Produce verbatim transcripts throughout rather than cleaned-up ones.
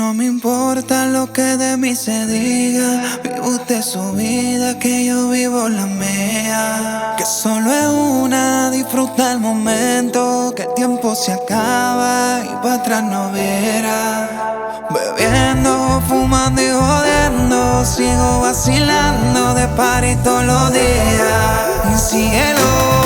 No me importa lo que de mí se diga, vive usted su vida, que yo vivo la mía. Que solo es una, disfruta el momento, que el tiempo se acaba y para atrás no verá. Bebiendo, fumando y jodiendo, sigo vacilando de party todos los días. Y síguelo.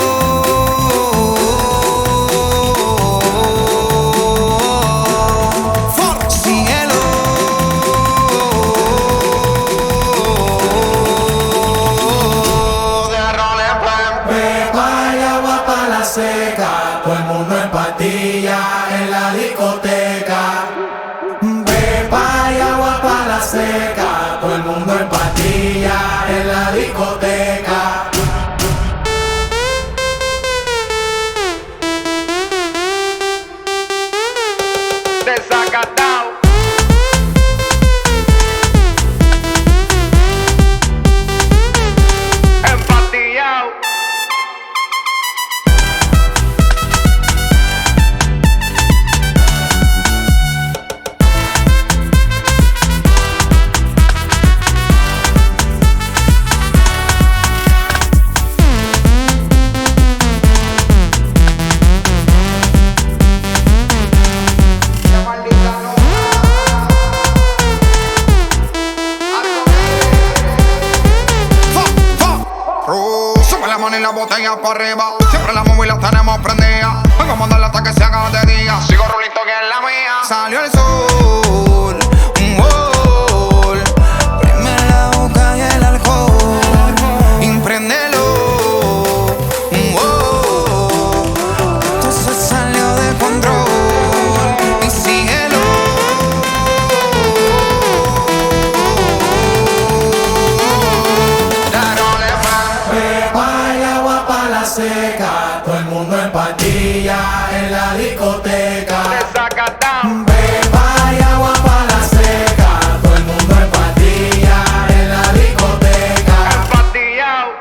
Seca, todo el mundo en patilla en la discoteca. Pepa y agua para la seca, todo el mundo en patilla en la discoteca. Desacatado. Empatillado. Y la botella para arriba, siempre la móvil la tenemos prendida. Vengo a mandarla hasta que se haga de día. Sigo rulito que es la mía. Salió el sol, un gol. Prime la boca y el alcohol. Impréndelo, un gol. Esto se salió de control. Y síguelo. Seca, todo el mundo en patilla en la discoteca. Desacatado. Pepa y agua para la seca, todo el mundo en patilla en la discoteca. Empatillado.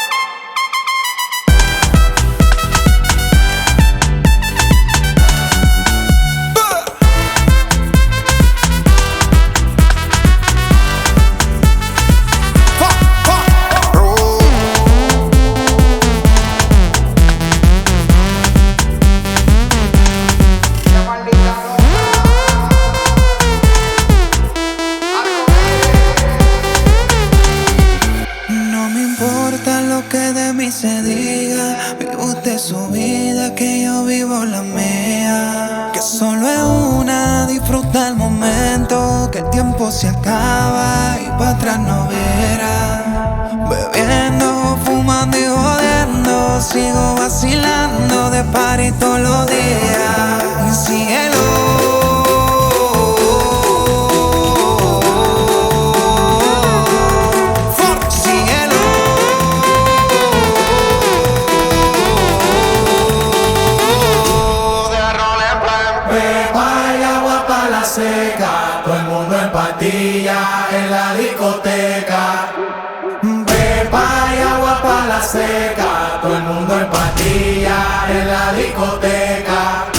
Que de mí se diga, vive usted su vida, que yo vivo la mía. Que solo es una, disfruta el momento, que el tiempo se acaba y para atrás no verá. Bebiendo, fumando y jodiendo, sigo vacilando de party todos los días. Y síguelo. Seca, todo el mundo en patilla en la discoteca. Pepa y agua para la seca, todo el mundo en patilla en la discoteca.